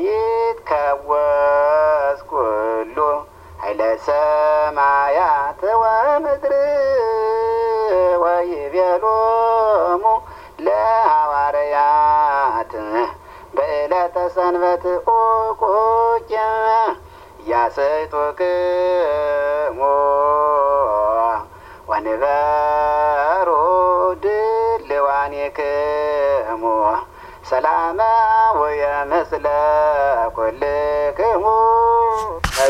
ይትከወስ ኩሉ ኃይለ ሰማያት ወምድር ወይቤሎሙ ለሐዋርያት በዕለተ ሰንበት ቁጭ ያሰይጡክሙ ወንበሩ ድልዋኒክሙ ሰላማ ወየምስለ ኩልክሙ